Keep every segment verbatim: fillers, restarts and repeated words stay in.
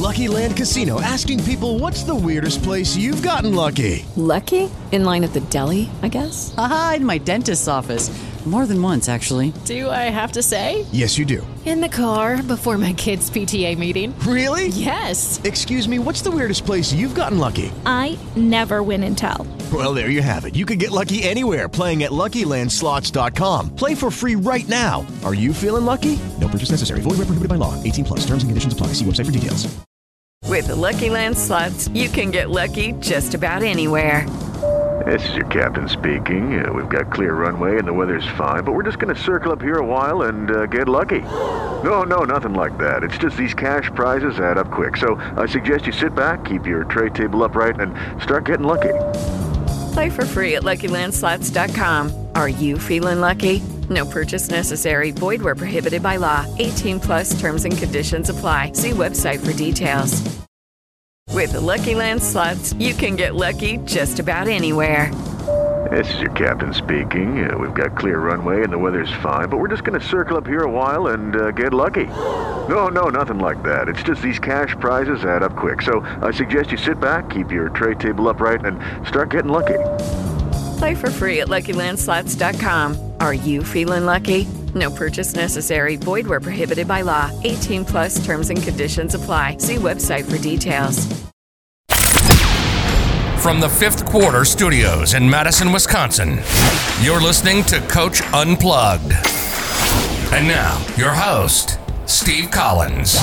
Lucky Land Casino, asking people, what's the weirdest place you've gotten lucky? Lucky? In line at the deli, I guess? Aha, in my dentist's office. More than once, actually. Do I have to say? Yes, you do. In the car before my kids' P T A meeting. Really? Yes. Excuse me, what's the weirdest place you've gotten lucky? I never win and tell. Well, there you have it. You can get lucky anywhere, playing at Lucky Land Slots dot com. Play for free right now. Are you feeling lucky? No purchase necessary. Void where prohibited by law. eighteen plus. Terms and conditions apply. See website for details. With the Lucky Land Slots, you can get lucky just about anywhere. This is your captain speaking. Uh, we've got clear runway and the weather's fine, but we're just going to circle up here a while and uh, get lucky. No, no, nothing like that. It's just these cash prizes add up quick. So I suggest you sit back, keep your tray table upright, and start getting lucky. Play for free at Lucky Land Slots dot com. Are you feeling lucky? No purchase necessary. Void where prohibited by law. eighteen plus terms and conditions apply. See website for details. With the Lucky Land Slots, you can get lucky just about anywhere. This is your captain speaking. Uh, we've got clear runway and the weather's fine, but we're just going to circle up here a while and uh, get lucky. No, no, nothing like that. It's just these cash prizes add up quick. So I suggest you sit back, keep your tray table upright, and start getting lucky. Play for free at Lucky Land Slots dot com. Are you feeling lucky? No purchase necessary. Void where prohibited by law. eighteen plus terms and conditions apply. See website for details. From the Fifth Quarter Studios in Madison, Wisconsin, you're listening to Coach Unplugged. And now, your host, Steve Collins.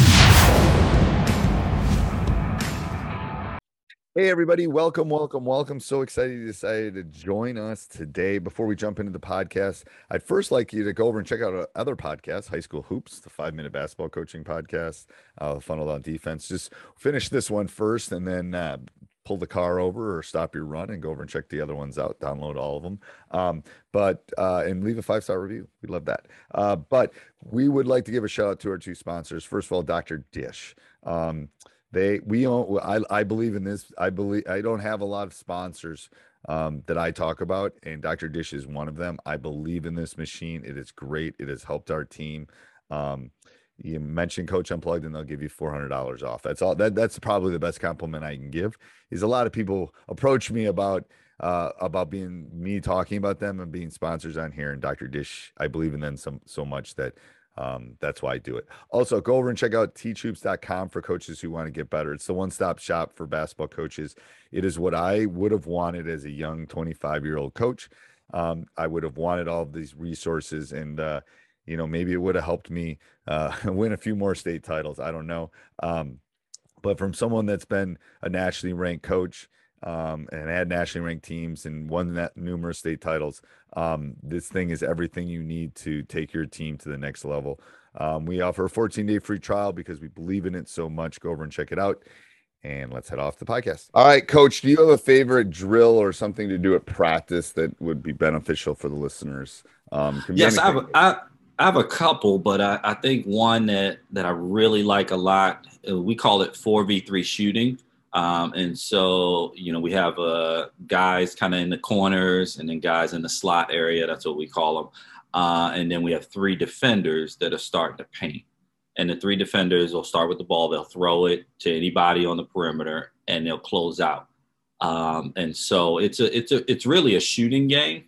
Hey everybody, welcome, welcome, welcome. So excited you decided to join us today. Before we jump into the podcast, I'd first like you to go over and check out our other podcast, High School Hoops, the five-minute basketball coaching podcast, uh, Funnel Down Defense. Just finish this one first and then uh, pull the car over or stop your run and go over and check the other ones out, download all of them. Um, but, uh, and leave a five-star review. We love that. Uh, but we would like to give a shout out to our two sponsors. First of all, Doctor Dish. Um, They, we own, I, I believe in this. I believe, I don't have a lot of sponsors um, that I talk about, and Doctor Dish is one of them. I believe in this machine. It is great. It has helped our team. Um, you mention Coach Unplugged and they'll give you four hundred dollars off. That's all. That, that's probably the best compliment I can give. Is a lot of people approach me about, uh, about being me talking about them and being sponsors on here, and Doctor Dish, I believe in them some, so much that Um, that's why I do it. Also, go over and check out teach hoops dot com for coaches who want to get better. It's the one-stop shop for basketball coaches. It is what I would have wanted as a young twenty-five-year-old coach. Um, I would have wanted all of these resources, and uh, you know, maybe it would have helped me uh, win a few more state titles. I don't know. Um, but from someone that's been a nationally ranked coach um, and had nationally ranked teams and won that numerous state titles, um, this thing is everything you need to take your team to the next level. Um, we offer a fourteen day free trial because we believe in it so much. Go over and check it out, and let's head off the podcast. All right, Coach, do you have a favorite drill or something to do at practice that would be beneficial for the listeners? Um, yes, I have, a, I, I have a couple, but I, I think one that, that I really like a lot, we call it four v three shooting. Um, and so, you know, we have uh, guys kind of in the corners and then guys in the slot area. That's what we call them. Uh, and then we have three defenders that are starting to paint. And the three defenders will start with the ball. They'll throw it to anybody on the perimeter and they'll close out. Um, and so it's a, it's a, it's really a shooting game.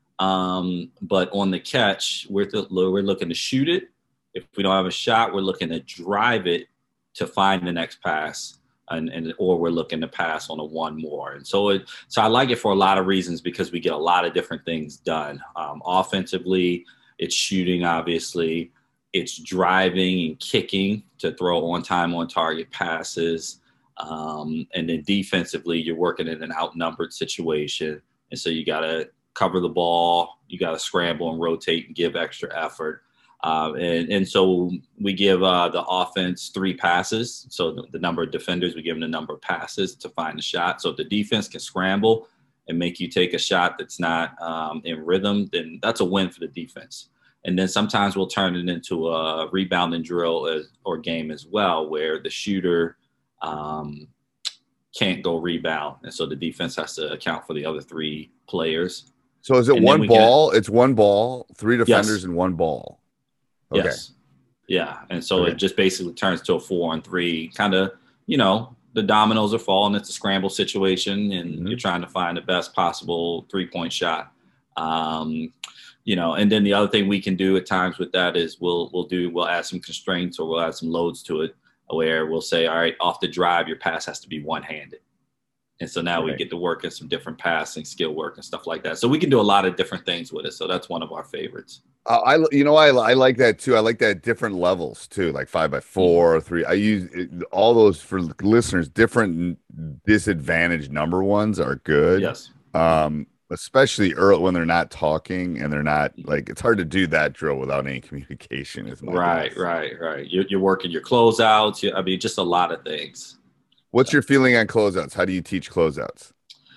Um, but on the catch, we're, th- we're looking to shoot it. If we don't have a shot, we're looking to drive it to find the next pass. And, and or we're looking to pass on a one more. And so it, so I like it for a lot of reasons because we get a lot of different things done. Um, offensively, it's shooting, obviously. It's driving and kicking to throw on-time, on-target passes. Um, and then defensively, you're working in an outnumbered situation. And so you got to cover the ball. You got to scramble and rotate and give extra effort. Uh, and, and so we give uh, the offense three passes. So the, the number of defenders, we give them the number of passes to find the shot. So if the defense can scramble and make you take a shot that's not um, in rhythm, then that's a win for the defense. And then sometimes we'll turn it into a rebounding drill as, or game as well, where the shooter um, can't go rebound. And so the defense has to account for the other three players. So is it and one ball? Get, it's one ball, three defenders yes. and one ball. Okay. Yes. Yeah. And so Okay. it just basically turns to a four on three kind of, you know, the dominoes are falling. It's a scramble situation and Mhm. you're trying to find the best possible three point shot. Um, you know, and then the other thing we can do at times with that is we'll, we'll do, we'll add some constraints or we'll add some loads to it where we'll say, all right, off the drive, your pass has to be one handed. And so now Right. we get to work in some different passing skill work and stuff like that. So we can do a lot of different things with it. So that's one of our favorites. Uh, I, you know, I, I like that too. I like that different levels too, like five by four, three. I use it, all those for listeners. Different disadvantaged number ones are good. Yes. Um, especially early when they're not talking and they're not like, it's hard to do that drill without any communication. Is my Right, guess. right, right. You're, you're working your closeouts. You, I mean, just a lot of things. What's your feeling on closeouts? How do you teach closeouts?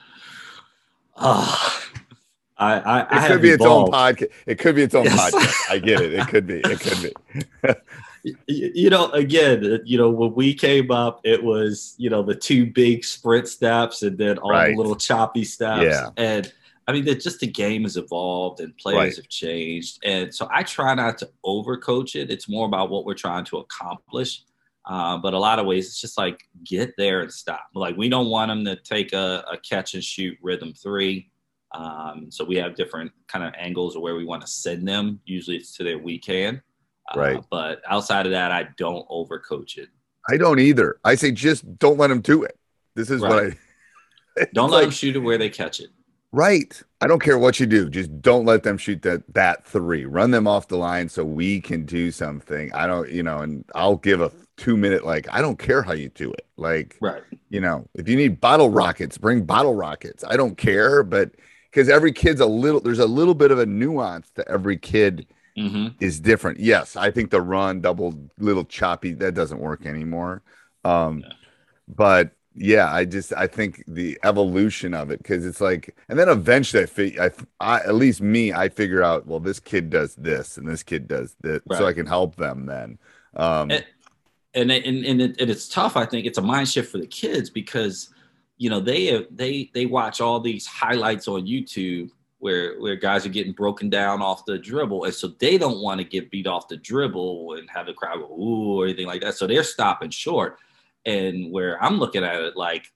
Oh, I, I, It I could have be its own evolved. podcast. It could be its own Yes. podcast. I get it. It could be. It could be. You, you know, again, you know, when we came up, it was, you know, the two big sprint steps and then all Right. the little choppy steps. Yeah. And I mean, that just the game has evolved and players Right. have changed. And so I try not to overcoach it. It's more about what we're trying to accomplish. Uh, but a lot of ways, it's just like, get there and stop. Like, we don't want them to take a, a catch and shoot rhythm three. Um, so we have different kind of angles of where we want to send them. Usually it's to their weak hand. Uh, Right. But outside of that, I don't overcoach it. I don't either. I say just don't let them do it. This is what Right. I Don't It's let like- them shoot it where they catch it. Right. I don't care what you do. Just don't let them shoot that that three. Run them off the line so we can do something. I don't, you know, and I'll give a two minute, like, I don't care how you do it. Like, Right. you know, if you need bottle rockets, bring bottle rockets. I don't care, but because every kid's a little, there's a little bit of a nuance to every kid Mm-hmm. is different. Yes, I think the run double little choppy, that doesn't work anymore. Um, Yeah. but yeah, I just I think the evolution of it, because it's like, and then eventually I, fig- I, I at least me, I figure out, well, this kid does this and this kid does this, so Right. I can help them then. Um, And and and, and, it, and it's tough. I think it's a mind shift for the kids because, you know, they they they watch all these highlights on YouTube where where guys are getting broken down off the dribble, and so they don't want to get beat off the dribble and have the crowd go ooh or anything like that. So they're stopping short. And where I'm looking at it, like,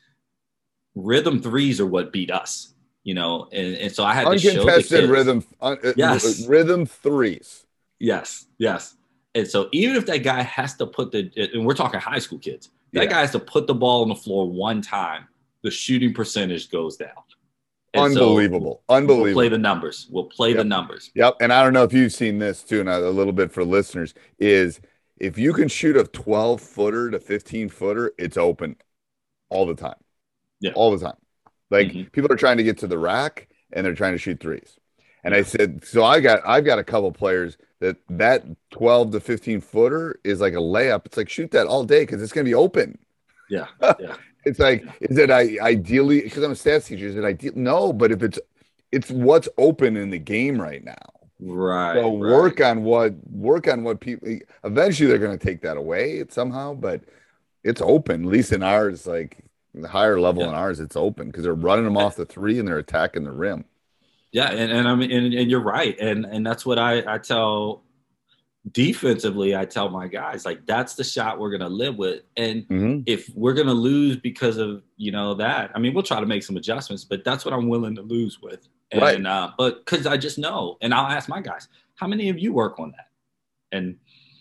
rhythm threes are what beat us, you know, and, and so I had to show the uncontested kids. rhythm, un, uh, Yes. rhythm threes. Yes, yes. And so even if that guy has to put the, and we're talking high school kids, that Yeah. guy has to put the ball on the floor one time, the shooting percentage goes down. And so Unbelievable, We'll unbelievable. play the numbers. We'll play the Yep. numbers. Yep. And I don't know if you've seen this too, and a little bit for listeners is if you can shoot a twelve footer to fifteen footer, it's open all the time. Yeah. All the time. Like Mhm. people are trying to get to the rack and they're trying to shoot threes. And I said, so I got, I've got a couple players that that twelve to fifteen footer is like a layup. It's like, shoot that all day, cause it's going to be open. Yeah. Yeah. It's like, is it I ideally, because I'm a stats teacher, is it ideal? No, but if it's, it's what's open in the game right now. Right. So right. work on what work on what people eventually they're going to take that away somehow, but it's open. At least in ours, like the higher level Yeah. in ours, it's open because they're running them off the three and they're attacking the rim. Yeah, and, and I mean, and, and you're right, and and that's what I I tell defensively. I tell my guys, like, that's the shot we're gonna live with, and Mhm. if we're gonna lose because of, you know, that, I mean, we'll try to make some adjustments, but that's what I'm willing to lose with. And Right. uh, but because I just know, and I'll ask my guys, how many of you work on that? And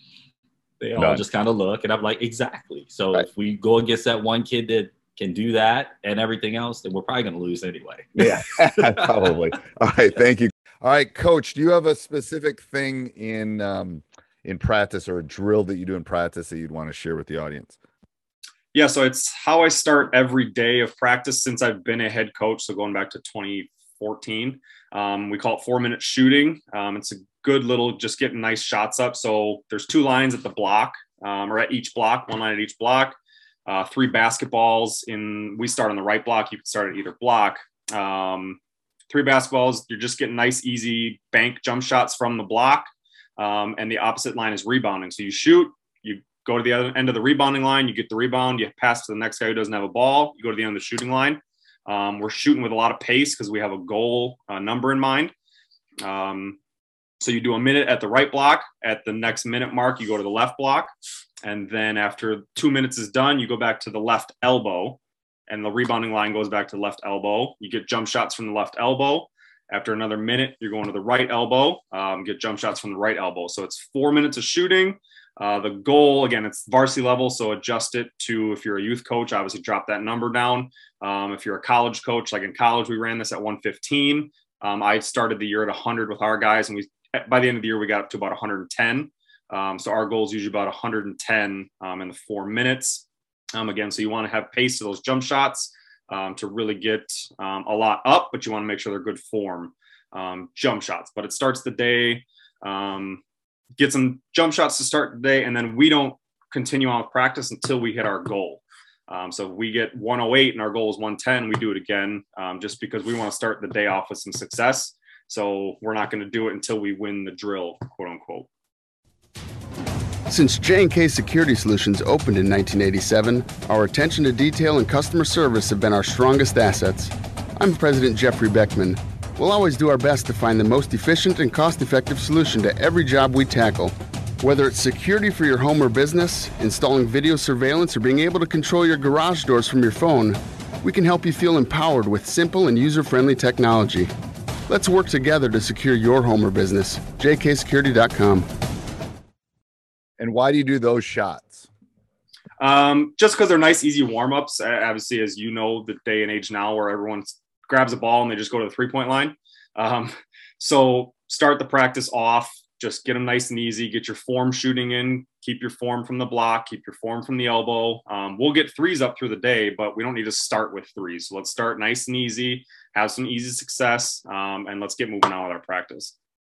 they all None. just kind of look, and I'm like, exactly. So Right. if we go against that one kid that can do that and everything else, then we're probably gonna lose anyway. Yeah, probably. All right, thank you. All right, Coach, do you have a specific thing in um, in practice or a drill that you do in practice that you'd want to share with the audience? Yeah, so it's how I start every day of practice since I've been a head coach. So going back to twenty fourteen, um, we call it four minute shooting. Um, it's a good little, just getting nice shots up. So there's two lines at the block, um, or at each block, one line at each block, uh, three basketballs in, we start on the right block. You can start at either block. Um, three basketballs. You're just getting nice, easy bank jump shots from the block. Um, and the opposite line is rebounding. So you shoot, you go to the other end of the rebounding line, you get the rebound, you pass to the next guy who doesn't have a ball, you go to the end of the shooting line. Um, we're shooting with a lot of pace because we have a goal uh, number in mind. Um, So you do a minute at the right block. At the next minute mark, you go to the left block. And then after two minutes is done, you go back to the left elbow. And the rebounding line goes back to the left elbow. You get jump shots from the left elbow. After another minute, you're going to the right elbow, um, get jump shots from the right elbow. So it's four minutes of shooting. Uh, the goal, again, it's varsity level, so adjust it to, if you're a youth coach, obviously drop that number down. Um, if you're a college coach, like in college, we ran this at one fifteen. Um, I started the year at one hundred with our guys, and we by the end of the year, we got up to about one hundred ten. Um, so our goal is usually about one hundred ten um, in the four minutes. Um, again, so you want to have pace to those jump shots um, to really get um, a lot up, but you want to make sure they're good form um, jump shots. But it starts the day. Um, get some jump shots to start the day, and then we don't continue on with practice until we hit our goal. Um, so if we get one oh eight and our goal is one ten, we do it again um, just because we want to start the day off with some success. So we're not going to do it until we win the drill, quote unquote. Since J and K Security Solutions opened in nineteen eighty-seven, our attention to detail and customer service have been our strongest assets. I'm President Jeffrey Beckman. We'll always do our best to find the most efficient and cost-effective solution to every job we tackle. Whether it's security for your home or business, installing video surveillance, or being able to control your garage doors from your phone, we can help you feel empowered with simple and user-friendly technology. Let's work together to secure your home or business. J K security dot com. And why do you do those shots? Um, just because they're nice, easy warm-ups. Obviously, as you know, the day and age now where everyone's grabs a ball and they just go to the three-point line. Um, so start the practice off, just get them nice and easy, get your form shooting in, keep your form from the block, keep your form from the elbow. Um, we'll get threes up through the day, but we don't need to start with threes. So let's start nice and easy, have some easy success, um, and let's get moving on with our practice.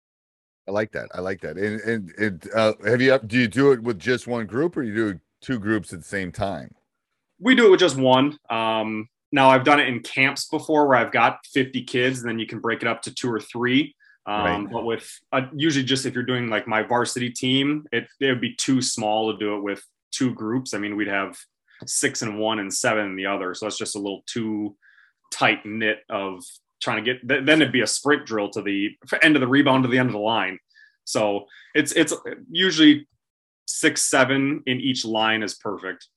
I like that. I like that. And, and, and uh, have you, do you do it with just one group, or you do two groups at the same time? We do it with just one. Um, Now, I've done it in camps before where I've got fifty kids, and then you can break it up to two or three. Um, right. But with uh, usually just if you're doing like my varsity team, it, it would be too small to do it with two groups. I mean, we'd have six in one and seven in the other. So it's just a little too tight knit of trying to get, then it'd be a sprint drill to the end of the rebound to the end of the line. So it's, it's usually six, seven in each line is perfect.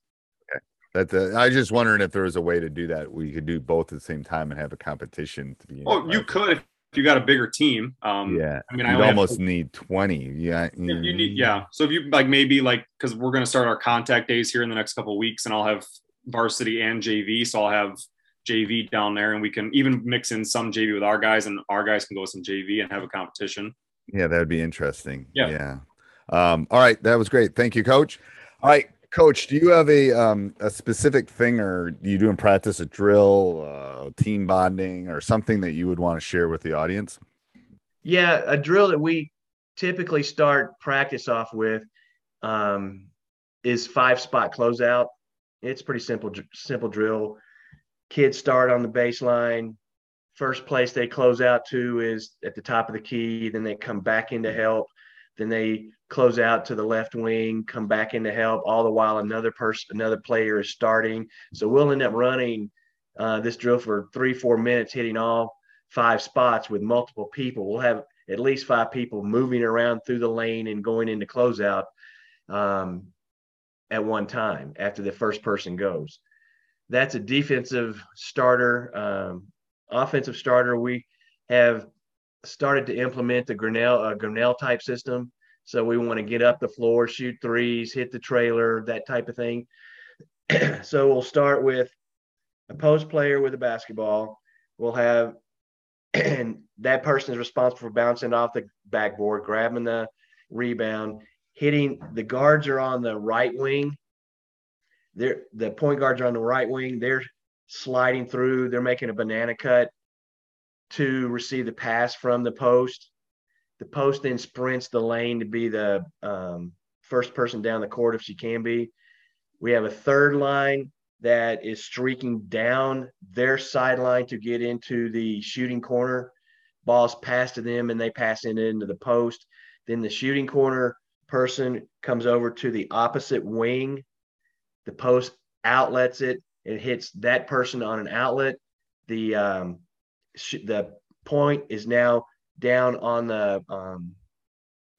That uh, I was just wondering if there was a way to do that. We could do both at the same time and have a competition. To be oh, you could if you got a bigger team. Um, yeah, I mean, I almost have, need twenty. Yeah, you need. Yeah, so if you like, maybe like because we're going to start our contact days here in the next couple of weeks, and I'll have varsity and J V. So I'll have J V down there, and we can even mix in some J V with our guys, and our guys can go with some J V and have a competition. Yeah, that would be interesting. Yeah. Yeah. Um, all right, that was great. Thank you, Coach. All right. Coach, do you have a um, a specific thing, or do you do in practice a drill, uh, team bonding, or something that you would want to share with the audience? Yeah, a drill that we typically start practice off with um, is five spot closeout. It's pretty simple, simple drill. Kids start on the baseline. First place they close out to is at the top of the key. Then they come back into help. Then they close out to the left wing, come back into help, all the while another person, another player is starting. So we'll end up running uh, this drill for three, four minutes, hitting all five spots with multiple people. We'll have at least five people moving around through the lane and going into closeout um, at one time after the first person goes. That's a defensive starter. Um, offensive starter, we have started to implement the Grinnell, uh, Grinnell type system. So we want to get up the floor, shoot threes, hit the trailer, that type of thing. So we'll start with a post player with a basketball. We'll have, and that person is responsible for bouncing off the backboard, grabbing the rebound, hitting. The guards are on the right wing. They're, the point guards are on the right wing. They're sliding through. They're making a banana cut to receive the pass from the post. The post then sprints the lane to be the um, first person down the court if she can be. We have a third line that is streaking down their sideline to get into the shooting corner. Ball's passed to them and they pass it into the post. Then the shooting corner person comes over to the opposite wing. The post outlets it. It hits that person on an outlet. The um, sh- the point is now down on the um,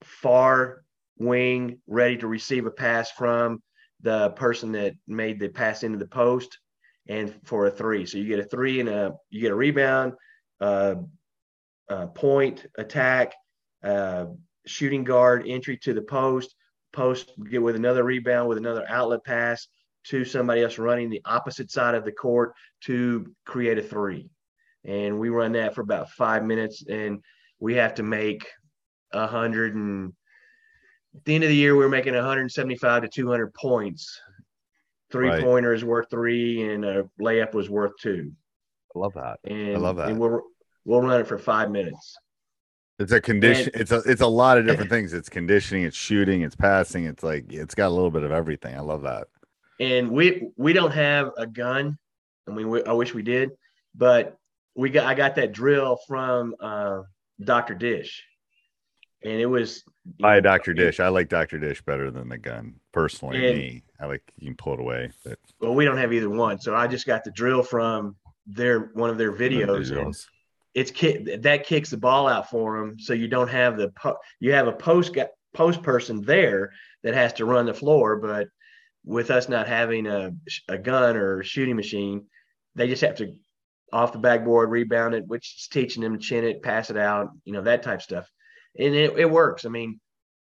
far wing ready to receive a pass from the person that made the pass into the post, and for a three. So you get a three and a you get a rebound, uh, uh, point, attack, uh, shooting guard, entry to the post, post get with another rebound with another outlet pass to somebody else running the opposite side of the court to create a three. And we run that for about five minutes, and we have to make a hundred and at the end of the year, we we're making one hundred seventy-five to two hundred points. Three pointer is worth three, and a layup was worth two. I love that. And, I love that. And we'll we'll run it for five minutes. It's a condition. And, it's a it's a lot of different things. It's conditioning. It's shooting. It's passing. It's like it's got a little bit of everything. I love that. And we we don't have a gun. I mean, we, I wish we did, but we got I got that drill from uh, Doctor Dish. And it was by Doctor Dish. I like Doctor Dish better than the gun, personally. And, me, I like you can pull it away. But well, we don't have either one, so I just got the drill from their one of their videos. And it's kick that kicks the ball out for them, so you don't have the po- you have a post post person there that has to run the floor. But with us not having a a gun or a shooting machine, they just have to off the backboard rebound it, which is teaching them to chin it, pass it out, you know, that type of stuff. And it, it works. I mean,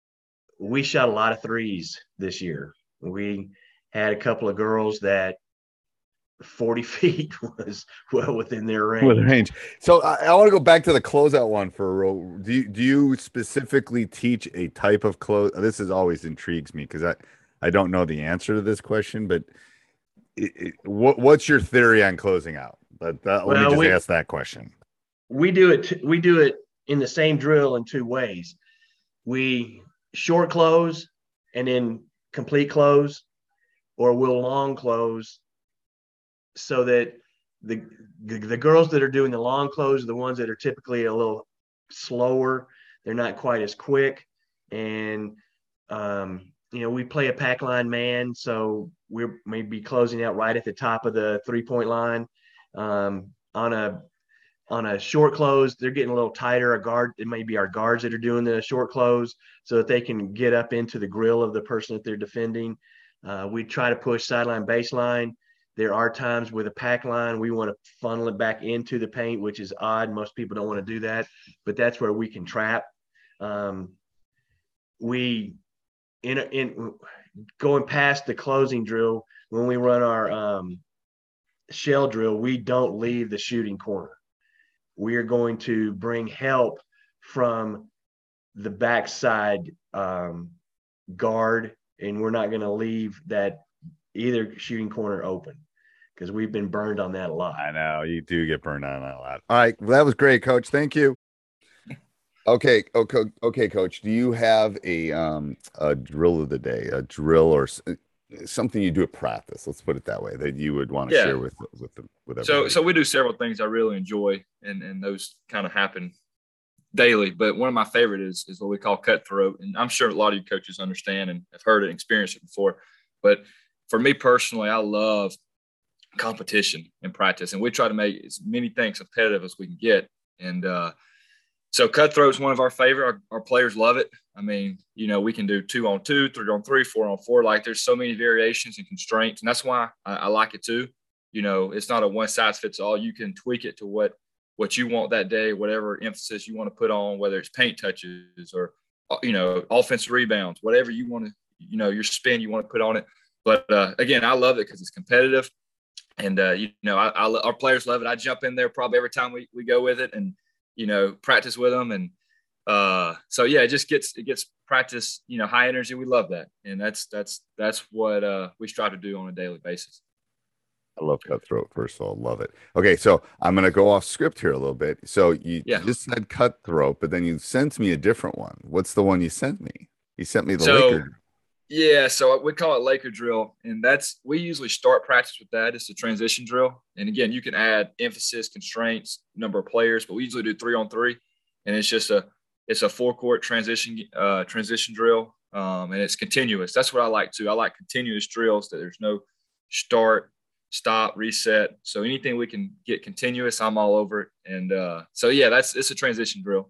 we shot a lot of threes this year. We had a couple of girls that forty feet was well within their range. With range. So I, I want to go back to the closeout one for a row. Do you, do you specifically teach a type of close? This is always intrigues me because I, I don't know the answer to this question, but it, it, what what's your theory on closing out? But uh, let well, me just we, ask that question. We do it. T- we do it. in the same drill in two ways. We short close and then complete close, or we'll long close, so that the, the the girls that are doing the long close are the ones that are typically a little slower. They're not quite as quick. And, um, you know, we play a pack line man, so we're maybe closing out right at the top of the three-point line. Um, on a On a short close, they're getting a little tighter. A guard, it may be our guards that are doing the short close so that they can get up into the grill of the person that they're defending. Uh, we try to push sideline baseline. There are times with a pack line, we want to funnel it back into the paint, which is odd. Most people don't want to do that, but that's where we can trap. Um, we, in, in going past the closing drill, when we run our um, shell drill, we don't leave the shooting corner. We are going to bring help from the backside um, guard, and we're not going to leave that either shooting corner open because we've been burned on that a lot. I know you do get burned on that a lot. All right. Well, that was great, Coach. Thank you. Okay. Okay. Okay, Coach. Do you have a um a drill of the day, a drill or something you do at practice, let's put it that way, that you would want to yeah. share with with the, with everybody? So, so we do several things I really enjoy, and and those kind of happen daily. But one of my favorite is is what we call cutthroat, and I'm sure a lot of you coaches understand and have heard it, and experienced it before. But for me personally, I love competition in practice, and we try to make as many things competitive as we can get. And uh, so cutthroat is one of our favorite. Our, our players love it. I mean, you know, we can do two on two, three on three, four on four. Like there's so many variations and constraints. And that's why I, I like it too. You know, it's not a one size fits all. You can tweak it to what, what you want that day, whatever emphasis you want to put on, whether it's paint touches or, you know, offensive rebounds, whatever you want to, you know, your spin you want to put on it. But uh, again, I love it because it's competitive. And, uh, you know, I, I, our players love it. I jump in there probably every time we, we go with it and, you know, practice with them. And, Uh, so yeah, it just gets, it gets practice, you know, high energy. We love that. And that's, that's, that's what, uh, we strive to do on a daily basis. I love cutthroat. First of all, love it. Okay. So I'm going to go off script here a little bit. So you yeah. just said cutthroat, but then you sent me a different one. What's the one you sent me? You sent me the so, Laker. Yeah. So we call it Laker drill. And that's, we usually start practice with that. It's a transition drill. And again, you can add emphasis, constraints, number of players, but we usually do three on three. And it's just a, It's a four-court transition uh, transition drill, um, and it's continuous. That's what I like too. I like continuous drills that there's no start, stop, reset. So anything we can get continuous, I'm all over it. And uh, so yeah, that's it's a transition drill.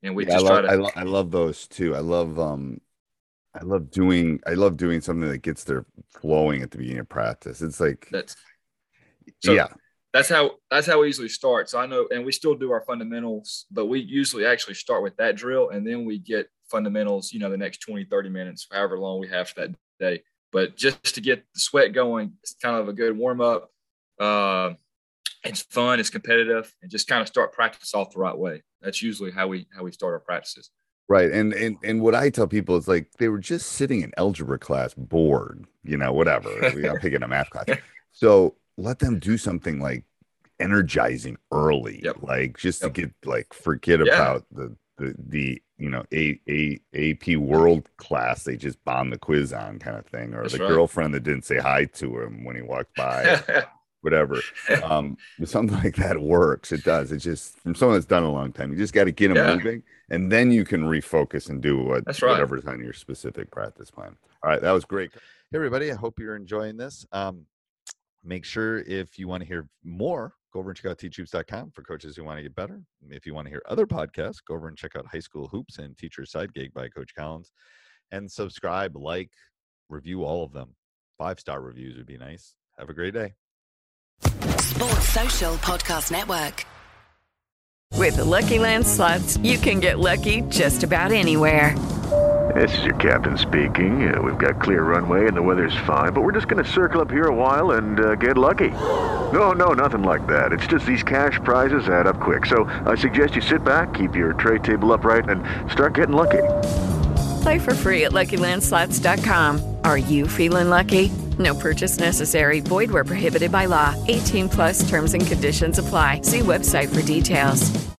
and we Yeah, just I love, try to. I, lo- I love those too. I love um, I love doing I love doing something that gets their flowing at the beginning of practice. It's like that's so yeah. That's how that's how we usually start. So I know, and we still do our fundamentals, but we usually actually start with that drill, and then we get fundamentals, you know, the next twenty, thirty minutes, however long we have for that day. But just to get the sweat going, it's kind of a good warm up. Uh, it's fun, it's competitive, and just kind of start practice off the right way. That's usually how we how we start our practices. Right. And and and what I tell people is like they were just sitting in algebra class bored, you know, whatever. We got picking a math class. So let them do something like energizing early, yep. like just yep. to get like forget yeah. about the the the you know a a AP world class they just bombed the quiz on kind of thing, or That's the right. girlfriend that didn't say hi to him when he walked by, whatever. Um, something like that works. It does. It's just from someone that's done it a long time. You just got to get them yeah. moving, and then you can refocus and do what That's right. whatever's on your specific practice plan. All right, that was great. Hey everybody, I hope you're enjoying this. Um, Make sure if you want to hear more, go over and check out teach hoops dot com for coaches who want to get better. If you want to hear other podcasts, go over and check out High School Hoops and Teacher's Side Gig by Coach Collins. And subscribe, like, review all of them. Five-star reviews would be nice. Have a great day. Sports Social Podcast Network. With the Lucky Land Slots, you can get lucky just about anywhere. This is your captain speaking. Uh, we've got clear runway and the weather's fine, but we're just going to circle up here a while and uh, get lucky. No, no, nothing like that. It's just these cash prizes add up quick. So I suggest you sit back, keep your tray table upright, and start getting lucky. Play for free at Lucky Land Slots dot com. Are you feeling lucky? No purchase necessary. Void where prohibited by law. eighteen plus terms and conditions apply. See website for details.